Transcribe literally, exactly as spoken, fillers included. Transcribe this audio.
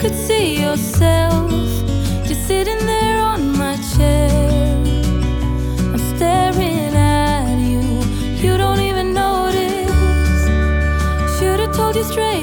could see yourself just sitting there on my chair. I'm staring at you, you don't even notice. Should've told you straight